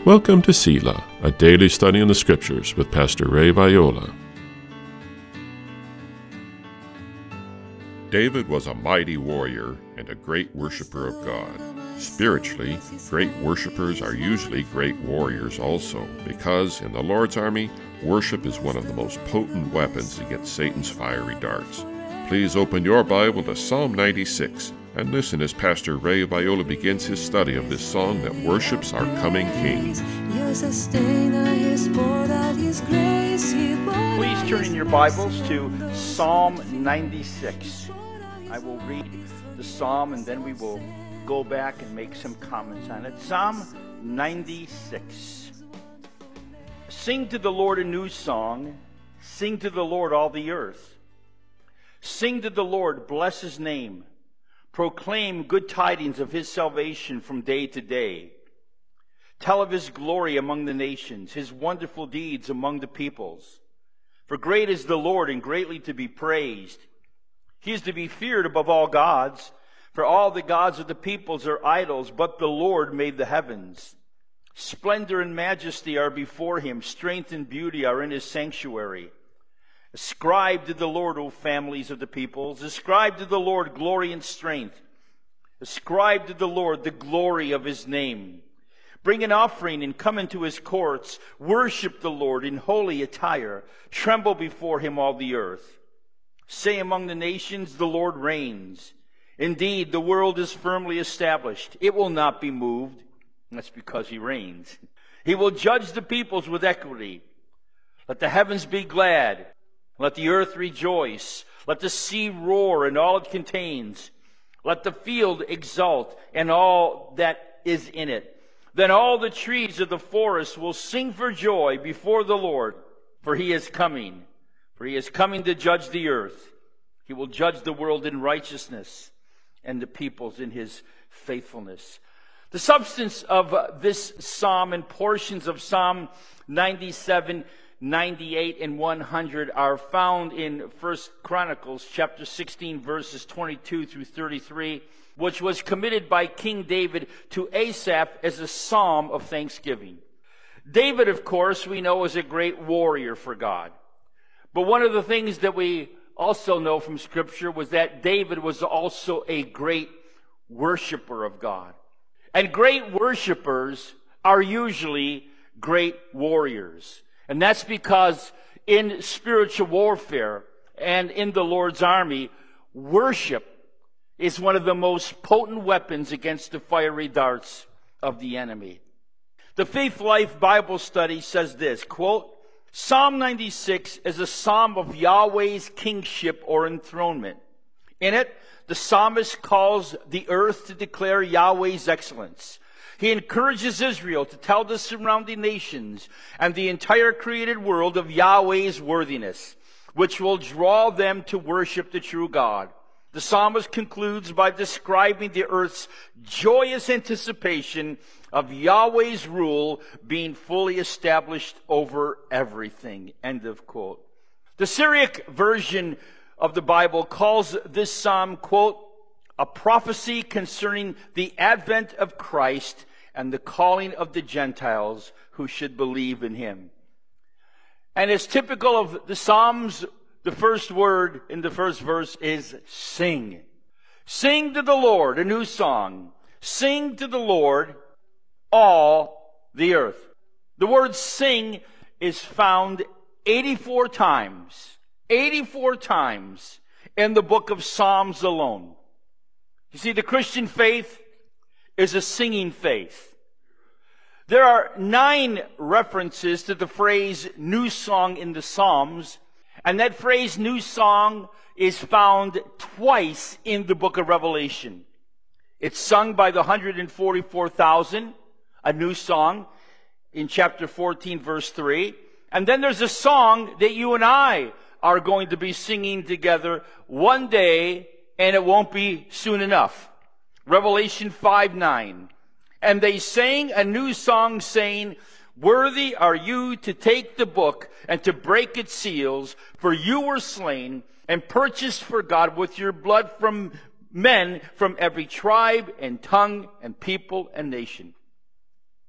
Welcome to Selah, a daily study in the Scriptures with Pastor Ray Viola. David was a mighty warrior and a great worshiper of God. Spiritually, great worshipers are usually great warriors also, because in the Lord's army, worship is one of the most potent weapons against Satan's fiery darts. Please open your Bible to Psalm 96 and listen as Pastor Ray Viola begins his study of this song that worships our coming King. Please turn in your Bibles to Psalm 96. I will read the psalm and then we will go back and make some comments on it. Psalm 96. Sing to the Lord a new song. Sing to the Lord all the earth. Sing to the Lord, bless his name. Proclaim good tidings of his salvation from day to day. Tell of his glory among the nations, his wonderful deeds among the peoples. For great is the Lord and greatly to be praised. He is to be feared above all gods. For all the gods of the peoples are idols, but the Lord made the heavens. Splendor and majesty are before him. Strength and beauty are in his sanctuary. Ascribe to the Lord, O families of the peoples. Ascribe to the Lord glory and strength. Ascribe to the Lord the glory of his name. Bring an offering and come into his courts. Worship the Lord in holy attire. Tremble before him, all the earth. Say among the nations, the Lord reigns. Indeed, the world is firmly established. It will not be moved. That's because he reigns. He will judge the peoples with equity. Let the heavens be glad. Let the earth rejoice. Let the sea roar and all it contains. Let the field exult and all that is in it. Then all the trees of the forest will sing for joy before the Lord, for he is coming. For he is coming to judge the earth. He will judge the world in righteousness and the peoples in his faithfulness. The substance of this psalm and portions of Psalm 97, 98, and 100 are found in 1 Chronicles chapter 16, verses 22 through 33, which was committed by King David to Asaph as a psalm of thanksgiving. David, of course, we know is a great warrior for God. But one of the things that we also know from Scripture was that David was also a great worshiper of God. And great worshipers are usually great warriors. And that's because in spiritual warfare and in the Lord's army, worship is one of the most potent weapons against the fiery darts of the enemy. The Faith Life Bible Study says this, quote, Psalm 96 is a psalm of Yahweh's kingship or enthronement. In it, the psalmist calls the earth to declare Yahweh's excellence. He encourages Israel to tell the surrounding nations and the entire created world of Yahweh's worthiness, which will draw them to worship the true God. The psalmist concludes by describing the earth's joyous anticipation of Yahweh's rule being fully established over everything. End of quote. The Syriac version of the Bible calls this psalm, quote, a prophecy concerning the advent of Christ and the calling of the Gentiles who should believe in him. And as typical of the Psalms, the first word in the first verse is sing. Sing to the Lord a new song. Sing to the Lord all the earth. The word sing is found 84 times. 84 times in the book of Psalms alone. You see, the Christian faith is a singing faith. There are 9 references to the phrase new song in the Psalms, and that phrase new song is found twice in the book of Revelation. It's sung by the 144,000, a new song in chapter 14, verse 3. And then there's a song that you and I are going to be singing together one day, and it won't be soon enough. Revelation 5:9. And they sang a new song saying, worthy are you to take the book and to break its seals, for you were slain and purchased for God with your blood from men from every tribe and tongue and people and nation.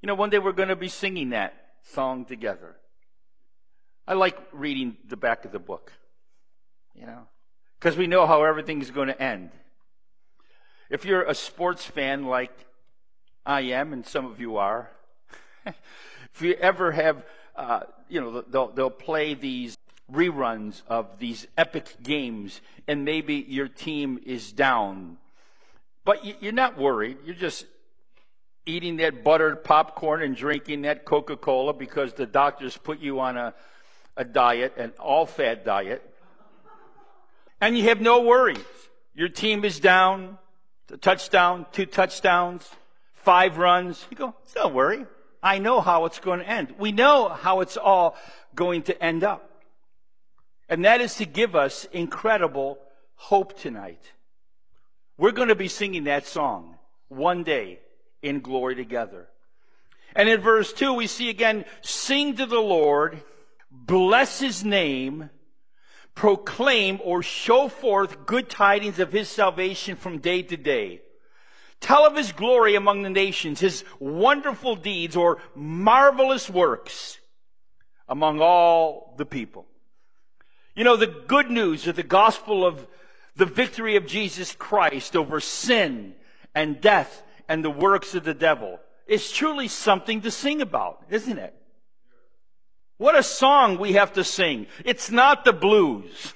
You know, one day we're going to be singing that song together. I like reading the back of the book, you know, because we know how everything's going to end. If you're a sports fan like I am, and some of you are, if you ever have, they'll play these reruns of these epic games, and maybe your team is down, but you're not worried. You're just eating that buttered popcorn and drinking that Coca-Cola because the doctors put you on a diet, an all-fat diet, and you have no worries. Your team is down, a touchdown, 2 touchdowns, 5 runs. You go, don't worry. I know how it's going to end. We know how it's all going to end up. And that is to give us incredible hope tonight. We're going to be singing that song one day in glory together. And in verse 2, we see again, sing to the Lord, bless His name, proclaim or show forth good tidings of His salvation from day to day. Tell of His glory among the nations, His wonderful deeds or marvelous works among all the people. You know, the good news of the gospel of the victory of Jesus Christ over sin and death and the works of the devil is truly something to sing about, isn't it? What a song we have to sing. It's not the blues.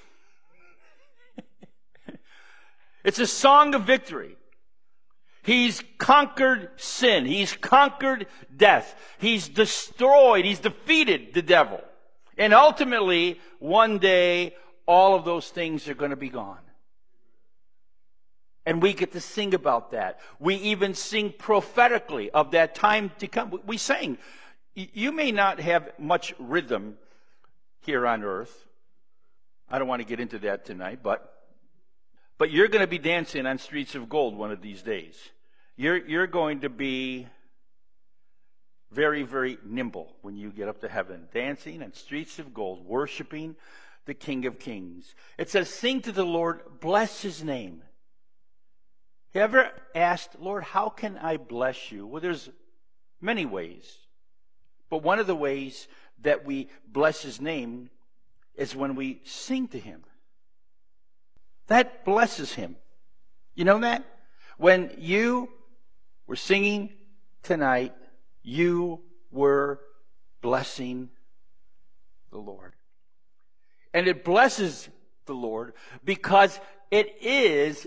It's a song of victory. He's conquered sin. He's conquered death. He's destroyed. He's defeated the devil. And ultimately, one day, all of those things are going to be gone. And we get to sing about that. We even sing prophetically of that time to come. We sang. You may not have much rhythm here on earth. I don't want to get into that tonight, but you're going to be dancing on streets of gold one of these days. You're going to be very, very nimble when you get up to heaven, dancing on streets of gold, worshiping the King of Kings. It says, sing to the Lord, bless His name. You ever asked, Lord, how can I bless you? Well, there's many ways. But one of the ways that we bless His name is when we sing to Him. That blesses Him. You know that? When you were singing tonight, you were blessing the Lord. And it blesses the Lord because it is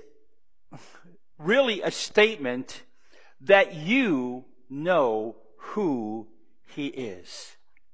really a statement that you know who He is.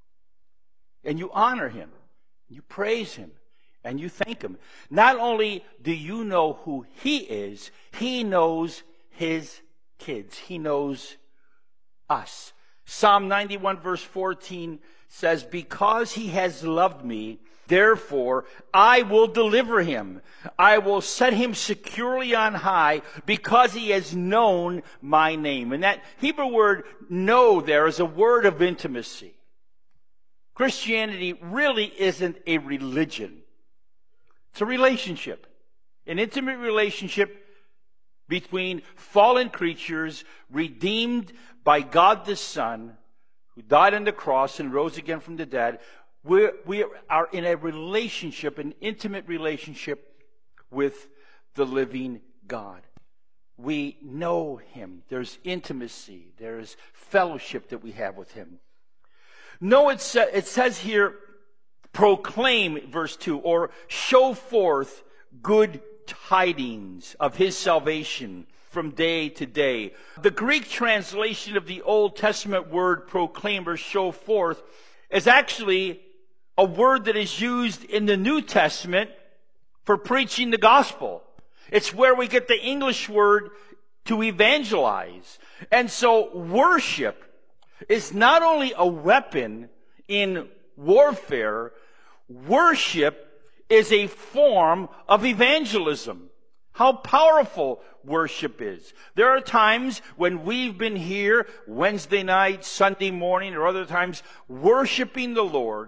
And you honor Him, you praise Him, and you thank Him. Not only do you know who He is, He knows His kids. He knows us. Psalm 91 verse 14 says, because He has loved me, therefore I will deliver him. I will set him securely on high because he has known my name. And that Hebrew word know there is a word of intimacy. Christianity really isn't a religion. It's a relationship. An intimate relationship between fallen creatures redeemed by God the Son, who died on the cross and rose again from the dead. We are in a relationship, an intimate relationship with the living God. We know Him. There's intimacy. There's fellowship that we have with Him. No, it says here, proclaim, verse 2, or show forth good tidings of His salvation from day to day. The Greek translation of the Old Testament word proclaim or show forth is actually a word that is used in the New Testament for preaching the gospel. It's where we get the English word to evangelize. And so worship is not only a weapon in warfare, worship is a form of evangelism. How powerful worship is. There are times when we've been here Wednesday night, Sunday morning, or other times worshiping the Lord.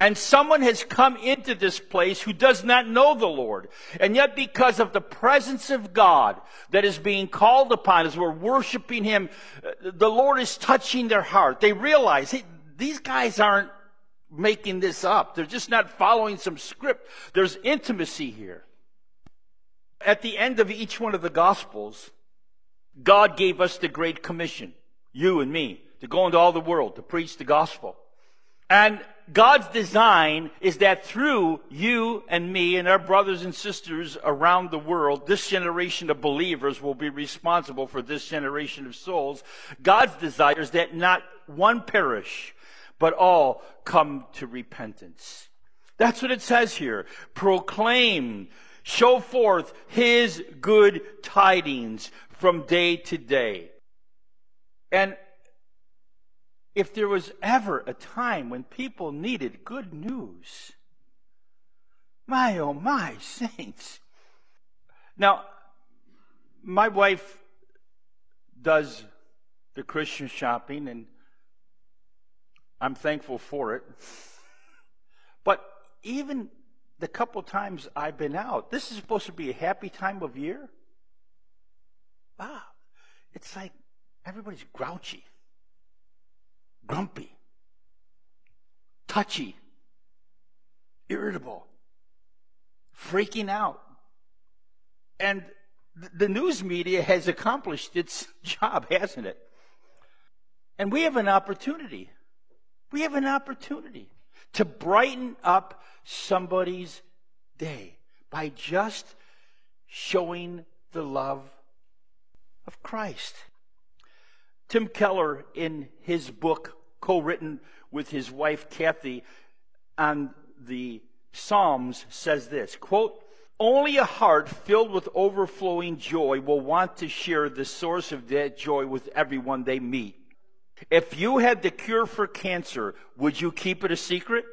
And someone has come into this place who does not know the Lord. And yet because of the presence of God that is being called upon as we're worshiping Him, the Lord is touching their heart. They realize, hey, these guys aren't making this up. They're just not following some script. There's intimacy here. At the end of each one of the Gospels, God gave us the Great Commission, you and me, to go into all the world, to preach the gospel. And God's design is that through you and me and our brothers and sisters around the world, this generation of believers will be responsible for this generation of souls. God's desire is that not one perish, but all come to repentance. That's what it says here. Proclaim, show forth His good tidings from day to day. And if there was ever a time when people needed good news, my, oh my, saints. Now, my wife does the Christian shopping, and I'm thankful for it. But even the couple times I've been out, this is supposed to be a happy time of year. Wow. It's like everybody's grouchy, grumpy, touchy, irritable, freaking out. And the news media has accomplished its job, hasn't it? And we have an opportunity. We have an opportunity to brighten up somebody's day by just showing the love of Christ. Tim Keller, in his book, co-written with his wife Kathy, on the Psalms, says this, quote, "Only a heart filled with overflowing joy will want to share the source of that joy with everyone they meet. If you had the cure for cancer, would you keep it a secret?"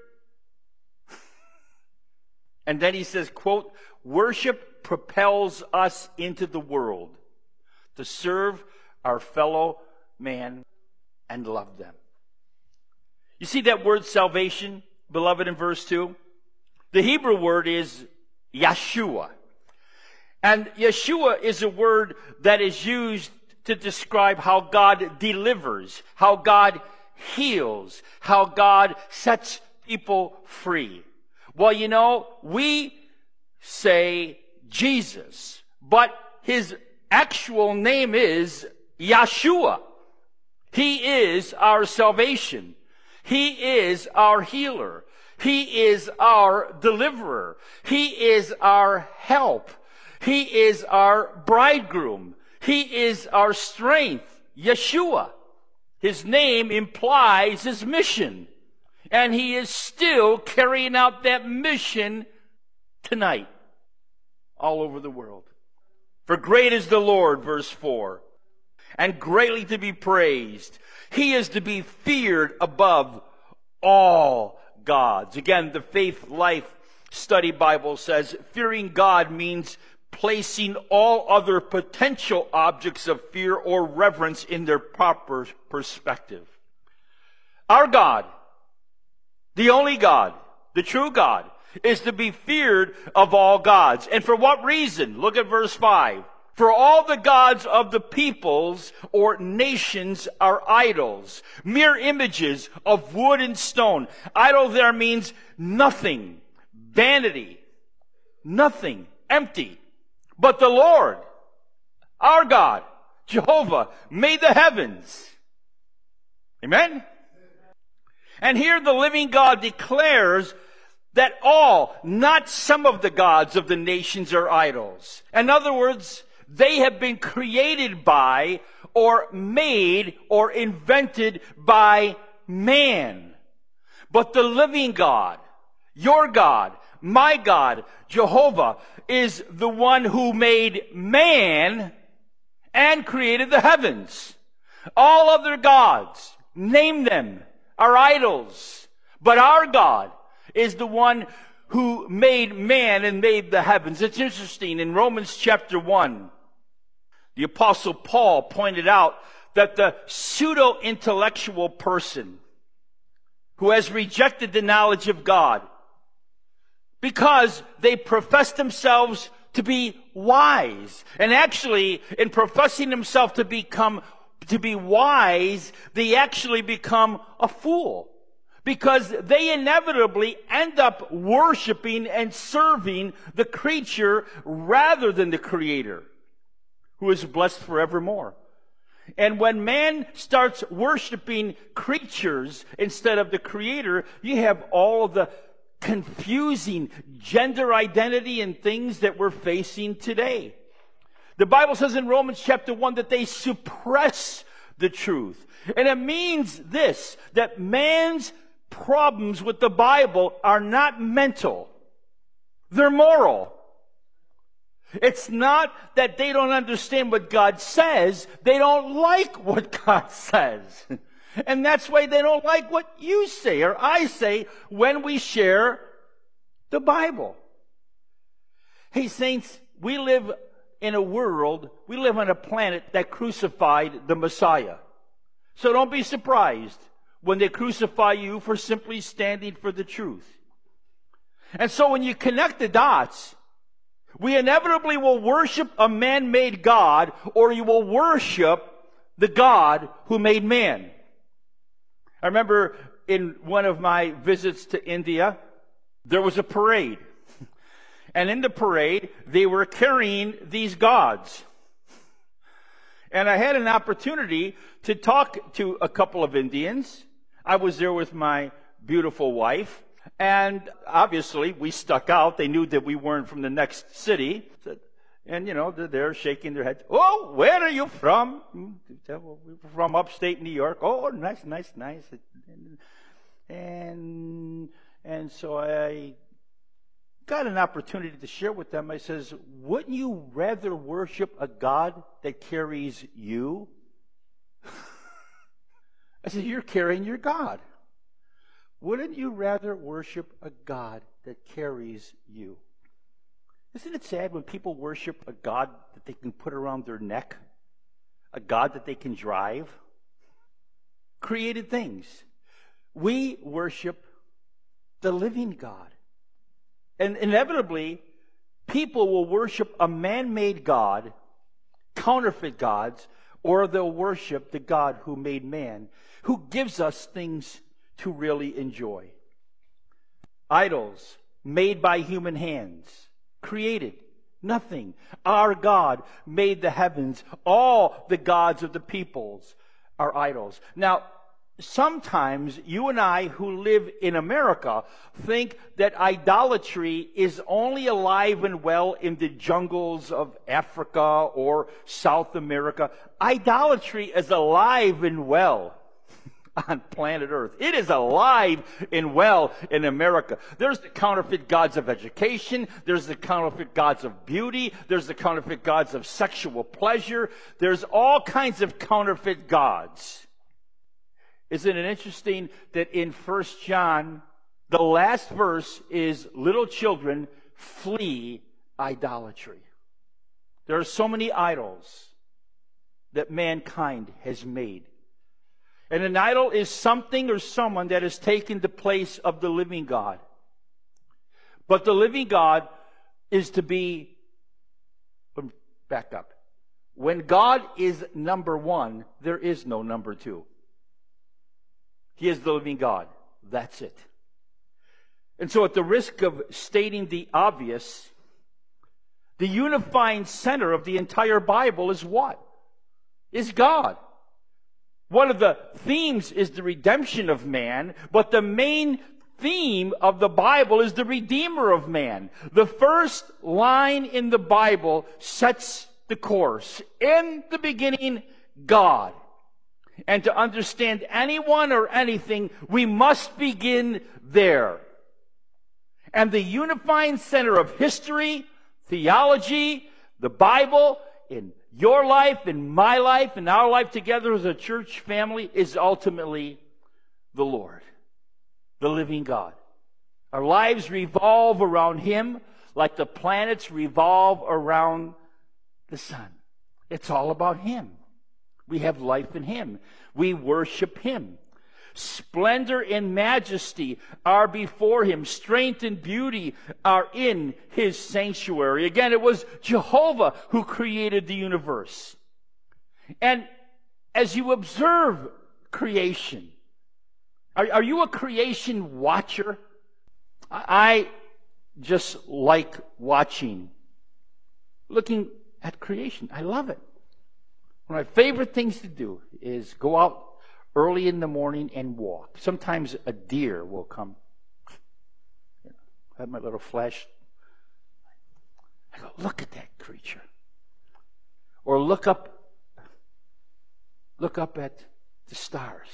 And then he says, quote, "Worship propels us into the world to serve our fellow man and love them." You see that word salvation, beloved, in verse 2? The Hebrew word is Yeshua. And Yeshua is a word that is used to describe how God delivers, how God heals, how God sets people free. Well, you know, we say Jesus, but His actual name is Yeshua. He is our salvation. He is our healer. He is our deliverer. He is our help. He is our bridegroom. He is our strength. Yeshua. His name implies His mission. And He is still carrying out that mission tonight all over the world. For great is the Lord, verse 4, and greatly to be praised. He is to be feared above all gods. Again, the Faith Life Study Bible says, fearing God means placing all other potential objects of fear or reverence in their proper perspective. Our God, the only God, the true God, is to be feared of all gods. And for what reason? Look at verse 5. For all the gods of the peoples or nations are idols, mere images of wood and stone. Idol there means nothing, vanity, nothing, empty. But the Lord, our God, Jehovah, made the heavens. Amen? And here the living God declares that all, not some of the gods of the nations are idols. In other words, they have been created by or made or invented by man. But the living God, your God, my God, Jehovah, is the one who made man and created the heavens. All other gods, name them, are idols. But our God is the one who made man and made the heavens. It's interesting, in Romans chapter 1, the Apostle Paul pointed out that the pseudo-intellectual person who has rejected the knowledge of God because they profess themselves to be wise. And actually, in professing themselves to be wise, they actually become a fool, because they inevitably end up worshiping and serving the creature rather than the Creator, who is blessed forevermore. And when man starts worshiping creatures instead of the Creator, you have all of the confusing gender identity and things that we're facing today. The Bible says in Romans chapter 1 that they suppress the truth. And it means this, that man's problems with the Bible are not mental. They're moral. It's not that they don't understand what God says. They don't like what God says. And that's why they don't like what you say or I say when we share the Bible. Hey, saints, we live in a world, we live on a planet that crucified the Messiah. So don't be surprised when they crucify you for simply standing for the truth. And so when you connect the dots, we inevitably will worship a man-made God, or you will worship the God who made man. I remember in one of my visits to India, there was a parade. And in the parade, they were carrying these gods. And I had an opportunity to talk to a couple of Indians. I was there with my beautiful wife. And obviously, we stuck out. They knew that we weren't from the next city. And, they're shaking their heads. Oh, where are you from? We're from upstate New York. Oh, nice. And so I got an opportunity to share with them. I says, wouldn't you rather worship a God that carries you? I said, you're carrying your God. Wouldn't you rather worship a God that carries you? Isn't it sad when people worship a God that they can put around their neck? A God that they can drive? Created things. We worship the living God. And inevitably, people will worship a man-made God, counterfeit gods, or they'll worship the God who made man, who gives us things to really enjoy. Idols made by human hands, created nothing. Our God made the heavens. All the gods of the peoples are idols. Now, sometimes you and I who live in America think that idolatry is only alive and well in the jungles of Africa or South America. Idolatry is alive and well on planet Earth. It is alive and well in America. There's the counterfeit gods of education. There's the counterfeit gods of beauty. There's the counterfeit gods of sexual pleasure. There's all kinds of counterfeit gods. Isn't it interesting that in 1 John, the last verse is, little children, flee idolatry. There are so many idols that mankind has made. And an idol is something or someone that has taken the place of the living God. But the living God is to be, back up. When God is number one, there is no number two. He is the living God. That's it. And so at the risk of stating the obvious, the unifying center of the entire Bible is what? Is God. One of the themes is the redemption of man, but the main theme of the Bible is the Redeemer of man. The first line in the Bible sets the course. In the beginning, God. And to understand anyone or anything, we must begin there. And the unifying center of history, theology, the Bible, in your life, in my life, in our life together as a church family, is ultimately the Lord, the living God. Our lives revolve around Him like the planets revolve around the sun. It's all about Him. We have life in Him. We worship Him. Splendor and majesty are before him. Strength and beauty are in his sanctuary. Again, it was Jehovah who created the universe. And as you observe creation, are you a creation watcher? I just like watching, looking at creation. I love it. One of my favorite things to do is go out early in the morning and walk. Sometimes a deer will come. I have my little flash. I go, look at that creature. Or look up at the stars.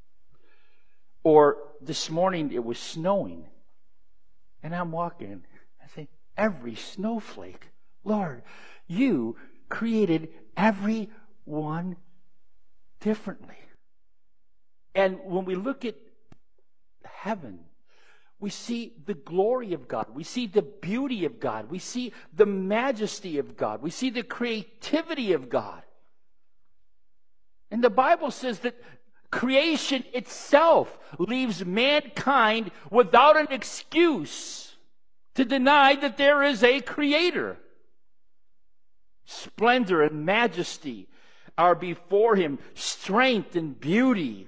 Or this morning it was snowing. And I'm walking. I say, every snowflake, Lord, you created every one differently. And when we look at heaven, we see the glory of God. We see the beauty of God. We see the majesty of God. We see the creativity of God. And the Bible says that creation itself leaves mankind without an excuse to deny that there is a creator. Splendor and majesty are before him. Strength and beauty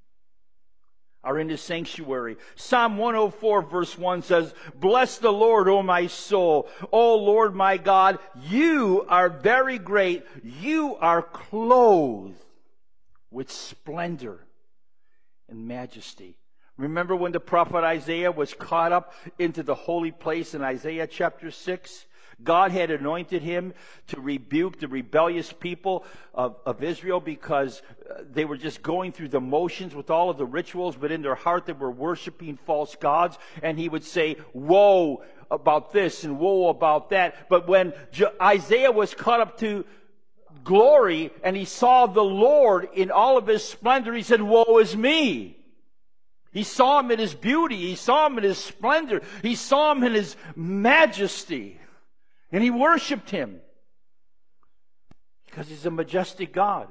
are in his sanctuary. Psalm 104 verse 1 says, "Bless the Lord, O my soul. O Lord my God, you are very great. You are clothed with splendor and majesty." Remember when the prophet Isaiah was caught up into the holy place in Isaiah chapter 6? God had anointed him to rebuke the rebellious people of Israel because they were just going through the motions with all of the rituals, but in their heart they were worshiping false gods. And he would say, woe about this and woe about that. But when Isaiah was caught up to glory and he saw the Lord in all of his splendor, he said, woe is me. He saw him in his beauty. He saw him in his splendor. He saw him in his majesty. And he worshiped him because he's a majestic God.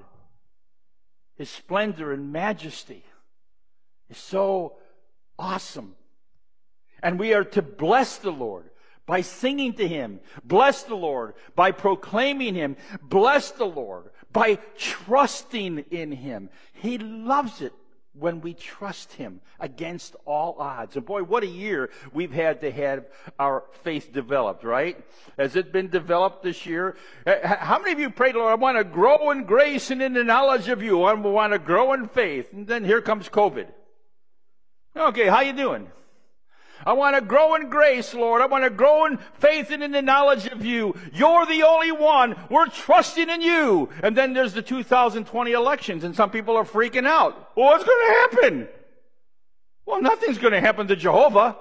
His splendor and majesty is so awesome. And we are to bless the Lord by singing to him. Bless the Lord by proclaiming him. Bless the Lord by trusting in him. He loves it when we trust him against all odds. And boy, what a year we've had to have our faith developed, right? Has it been developed this year? How many of you prayed, Lord, I want to grow in grace and in the knowledge of you. I want to grow in faith. And then here comes COVID. Okay, how you doing? I want to grow in grace, Lord. I want to grow in faith and in the knowledge of you. You're the only one. We're trusting in you. And then there's the 2020 elections, and some people are freaking out. Well, what's going to happen? Well, nothing's going to happen to Jehovah.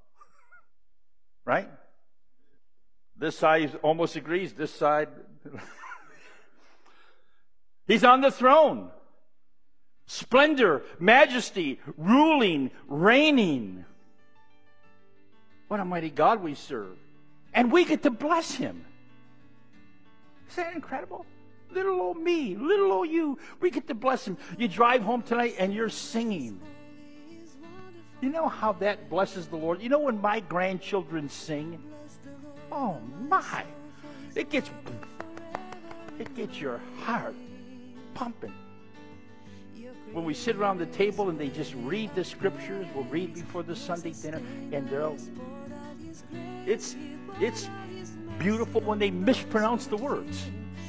Right? This side almost agrees. This side. He's on the throne. Splendor, majesty, ruling, reigning. What a mighty God we serve. And we get to bless him. Isn't that incredible? Little old me, little old you. We get to bless him. You drive home tonight and you're singing. You know how that blesses the Lord? You know when my grandchildren sing? Oh my. It gets your heart pumping. When we sit around the table and they just read the scriptures, we'll read before the Sunday dinner, and it's beautiful when they mispronounce the words.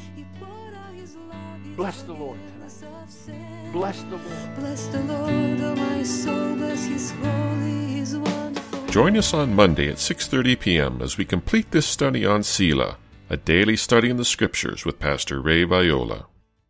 Bless the Lord tonight. Bless the Lord. Bless the Lord, oh my soul, bless his holy, his wonderful. Join us on Monday at 6:30 p.m. as we complete this study on Selah, a daily study in the Scriptures with Pastor Ray Viola.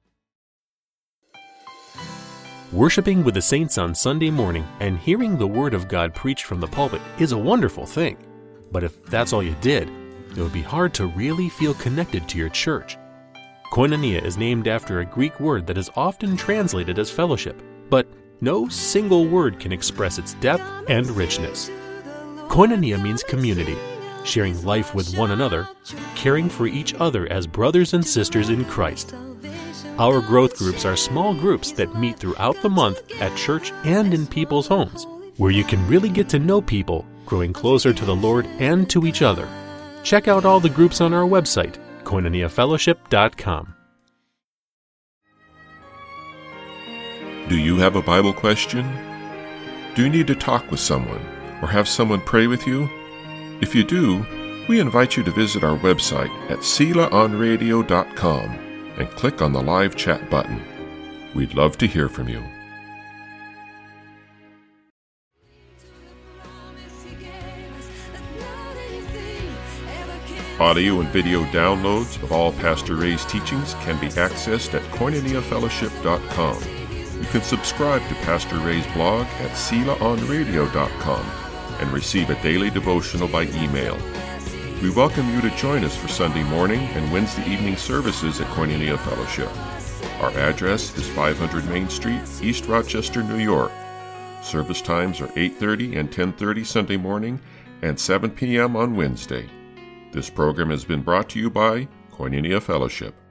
Worshiping with the saints on Sunday morning and hearing the Word of God preached from the pulpit is a wonderful thing. But if that's all you did, it would be hard to really feel connected to your church. Koinonia is named after a Greek word that is often translated as fellowship, but no single word can express its depth and richness. Koinonia means community, sharing life with one another, caring for each other as brothers and sisters in Christ. Our growth groups are small groups that meet throughout the month at church and in people's homes, where you can really get to know people, growing closer to the Lord and to each other. Check out all the groups on our website, koinoniafellowship.com. Do you have a Bible question? Do you need to talk with someone or have someone pray with you? If you do, we invite you to visit our website at SelahOnRadio.com and click on the live chat button. We'd love to hear from you. Audio and video downloads of all Pastor Ray's teachings can be accessed at KoinoniaFellowship.com. You can subscribe to Pastor Ray's blog at SelahOnRadio.com and receive a daily devotional by email. We welcome you to join us for Sunday morning and Wednesday evening services at Koinonia Fellowship. Our address is 500 Main Street, East Rochester, New York. Service times are 8:30 and 10:30 Sunday morning and 7 p.m. on Wednesday. This program has been brought to you by Koinonia Fellowship.